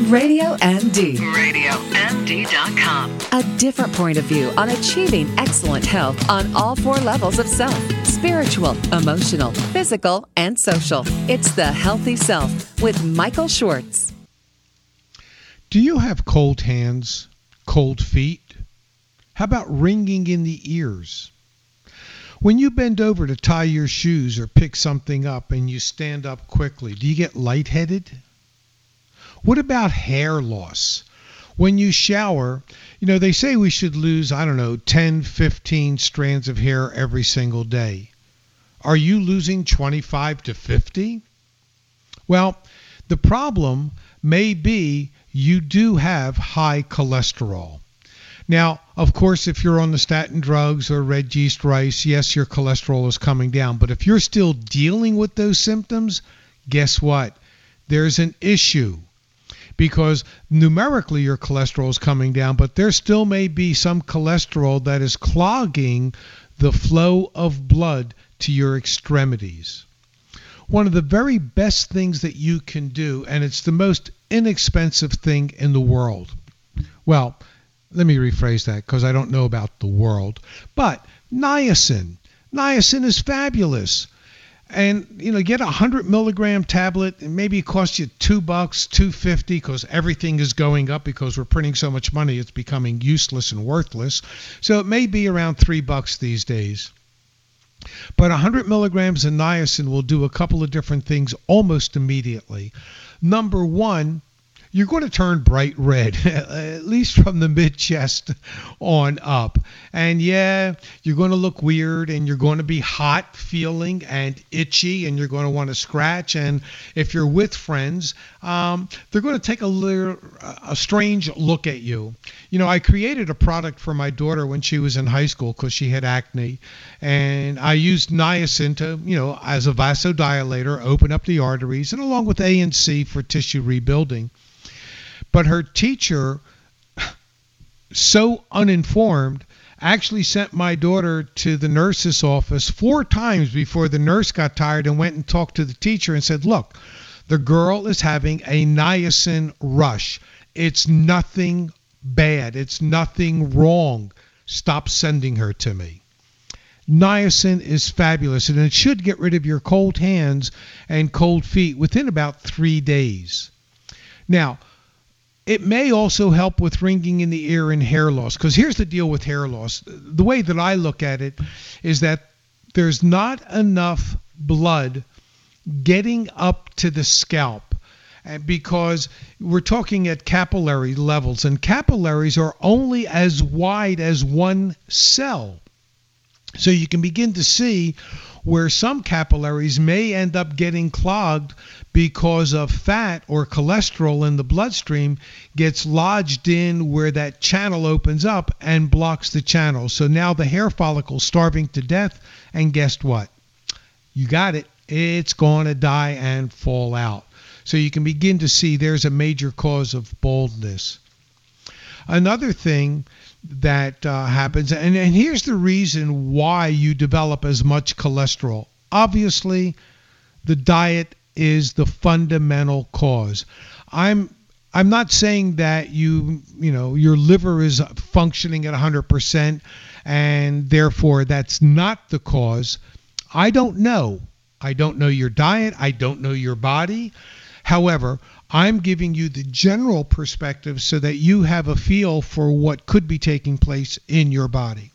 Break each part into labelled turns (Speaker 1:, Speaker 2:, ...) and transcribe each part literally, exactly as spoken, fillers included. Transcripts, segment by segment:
Speaker 1: Radio M D.
Speaker 2: radio M D dot com.
Speaker 1: A different point of view on achieving excellent health on all four levels of self: spiritual, emotional, physical, and social. It's The Healthy Self with Michael Schwartz.
Speaker 3: Do you have cold hands, cold feet? How about ringing in the ears? When you bend over to tie your shoes or pick something up and you stand up quickly, do you get lightheaded? What about hair loss? When you shower, you know, they say we should lose, I don't know, ten, fifteen strands of hair every single day. Are you losing twenty-five to fifty? Well, the problem may be you do have high cholesterol. Now, of course, if you're on the statin drugs or red yeast rice, yes, your cholesterol is coming down. But if you're still dealing with those symptoms, guess what? There's an issue. Because numerically your cholesterol is coming down, but there still may be some cholesterol that is clogging the flow of blood to your extremities. One of the very best things that you can do, and it's the most inexpensive thing in the world. Well, let me rephrase that because I don't know about the world. But niacin. Niacin is fabulous. And, you know, get a one hundred milligram tablet, and maybe it costs you two bucks, two fifty, because everything is going up because we're printing so much money, it's becoming useless and worthless. So it may be around three bucks these days. But one hundred milligrams of niacin will do a couple of different things almost immediately. Number one, you're going to turn bright red, at least from the mid-chest on up. And yeah, you're going to look weird, and you're going to be hot feeling and itchy, and you're going to want to scratch. And if you're with friends, um, they're going to take a, little, a strange look at you. You know, I created a product for my daughter when she was in high school because she had acne. And I used niacin to, you know, as a vasodilator, open up the arteries, and along with A and C for tissue rebuilding. But her teacher, so uninformed, actually sent my daughter to the nurse's office four times before the nurse got tired and went and talked to the teacher and said, look, the girl is having a niacin rush. It's nothing bad. It's nothing wrong. Stop sending her to me. Niacin is fabulous, and it should get rid of your cold hands and cold feet within about three days. Now, it may also help with ringing in the ear and hair loss, because here's the deal with hair loss. The way that I look at it is that there's not enough blood getting up to the scalp, and because we're talking at capillary levels, and capillaries are only as wide as one cell. So you can begin to see where some capillaries may end up getting clogged because of fat or cholesterol in the bloodstream gets lodged in where that channel opens up and blocks the channel. So now the hair follicle's starving to death, and guess what? You got it. It's going to die and fall out. So you can begin to see there's a major cause of baldness. Another thing that uh, happens, and, and here's the reason why you develop as much cholesterol. Obviously, the diet is the fundamental cause. I'm I'm not saying that you you know your liver is functioning at one hundred percent and therefore that's not the cause. I don't know. I don't know your diet. I don't know your body. However, I'm giving you the general perspective so that you have a feel for what could be taking place in your body.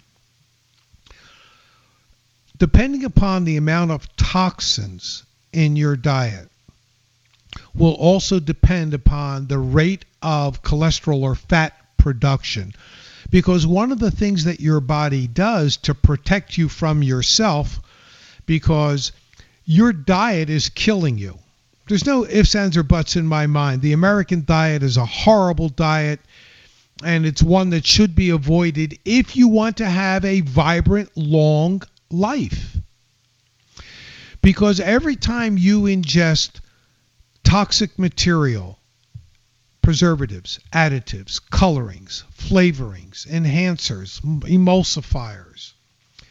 Speaker 3: Depending upon the amount of toxins in your diet will also depend upon the rate of cholesterol or fat production. Because one of the things that your body does to protect you from yourself, because your diet is killing you. There's no ifs, ands, or buts in my mind. The American diet is a horrible diet, and it's one that should be avoided if you want to have a vibrant, long life. Because every time you ingest toxic material, preservatives, additives, colorings, flavorings, enhancers, emulsifiers,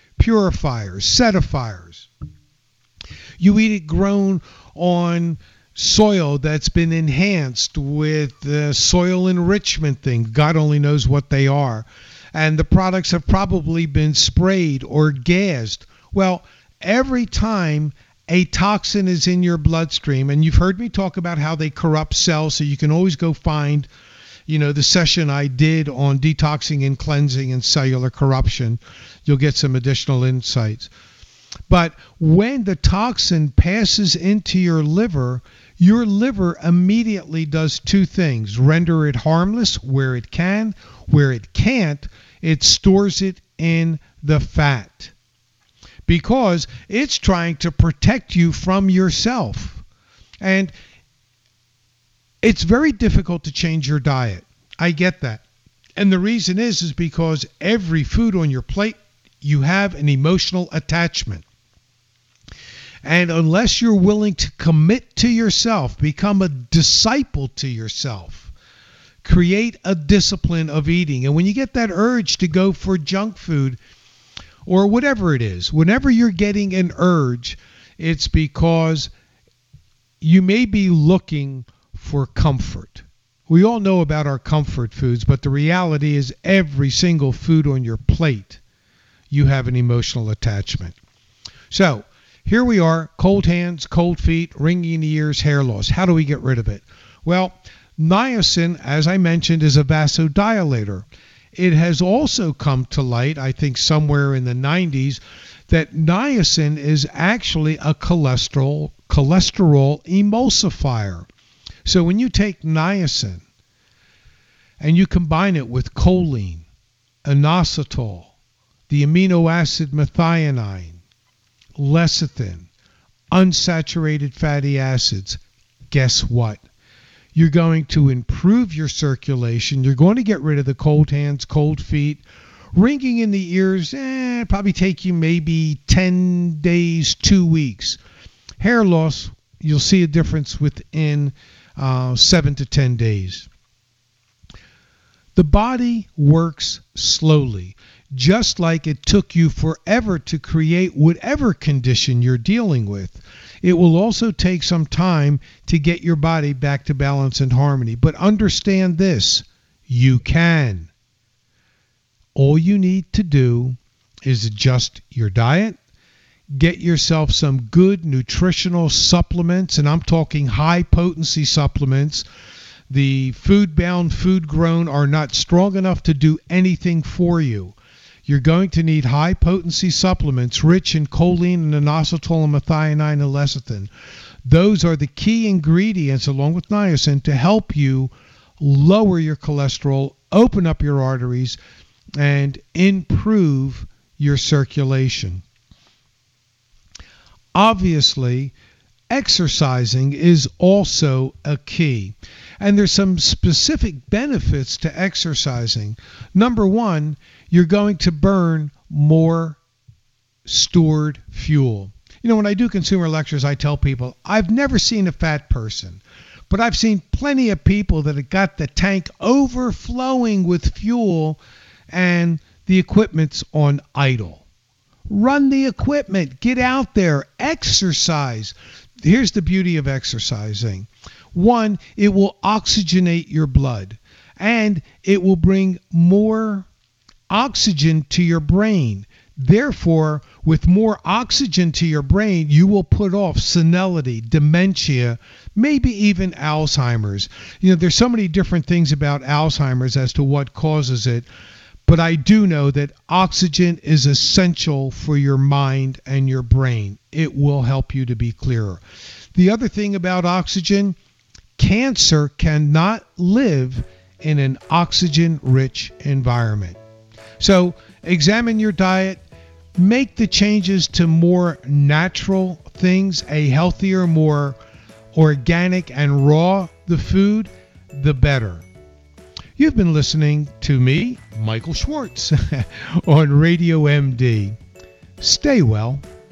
Speaker 3: purifiers, acidifiers, you eat it grown on soil that's been enhanced with uh, soil enrichment things. God only knows what they are. And the products have probably been sprayed or gassed. Well, every time a toxin is in your bloodstream, and you've heard me talk about how they corrupt cells, so you can always go find, you know, the session I did on detoxing and cleansing and cellular corruption. You'll get some additional insights. But when the toxin passes into your liver, your liver immediately does two things: render it harmless where it can. Where it can't, it stores it in the fat, because it's trying to protect you from yourself. And it's very difficult to change your diet. I get that. And the reason is, is because every food on your plate, you have an emotional attachment. And unless you're willing to commit to yourself, become a disciple to yourself, create a discipline of eating. And when you get that urge to go for junk food or whatever it is, whenever you're getting an urge, it's because you may be looking for comfort. We all know about our comfort foods, but the reality is every single food on your plate, you have an emotional attachment. So here we are, cold hands, cold feet, ringing in the ears, hair loss. How do we get rid of it? Well, niacin, as I mentioned, is a vasodilator. It has also come to light, I think somewhere in the nineties, that niacin is actually a cholesterol cholesterol emulsifier. So when you take niacin and you combine it with choline, inositol, the amino acid methionine, lecithin, unsaturated fatty acids, guess what? You're going to improve your circulation. You're going to get rid of the cold hands, cold feet, ringing in the ears. Eh, probably take you maybe ten days, two weeks. Hair loss, you'll see a difference within uh, seven to ten days. The body works slowly, just like it took you forever to create whatever condition you're dealing with. It will also take some time to get your body back to balance and harmony. But understand this, you can. All you need to do is adjust your diet, get yourself some good nutritional supplements, and I'm talking high potency supplements. The food-bound, food-grown are not strong enough to do anything for you. You're going to need high-potency supplements rich in choline and inositol and methionine and lecithin. Those are the key ingredients, along with niacin, to help you lower your cholesterol, open up your arteries, and improve your circulation. Obviously, exercising is also a key. And there's some specific benefits to exercising. Number one, you're going to burn more stored fuel. You know, when I do consumer lectures, I tell people, I've never seen a fat person, but I've seen plenty of people that have got the tank overflowing with fuel and the equipment's on idle. Run the equipment. Get out there. Exercise. Here's the beauty of exercising. One, it will oxygenate your blood, and it will bring more oxygen to your brain. Therefore, with more oxygen to your brain, you will put off senility, dementia, maybe even Alzheimer's. You know, there's so many different things about Alzheimer's as to what causes it, but I do know that oxygen is essential for your mind and your brain. It will help you to be clearer. The other thing about oxygen, cancer cannot live in an oxygen-rich environment. So examine your diet, make the changes to more natural things, a healthier, more organic and raw the food, the better. You've been listening to me, Michael Schwartz, on Radio M D. Stay well.